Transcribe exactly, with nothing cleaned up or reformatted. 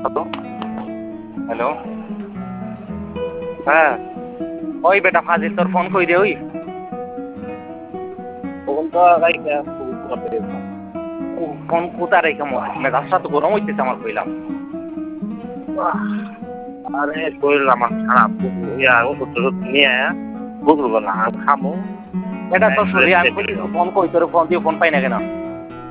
hello hello হ্যাঁ ওই বেটা ফাজিল তোর ফোন কই দে ওই তখন তো গাড়ি করতে ফোন কোথা রেখে মেজাজটা তো গরম হইতেছে আমার কইলাম আরে শরীর আমার খারাপ ইয়া ওষুধ টষুধ নিয়ে বুঝলো না খামো এটা তোর শরীর আমি বলি ফোন কই তোর ফোন দিয়ে ফোন পাই না কেন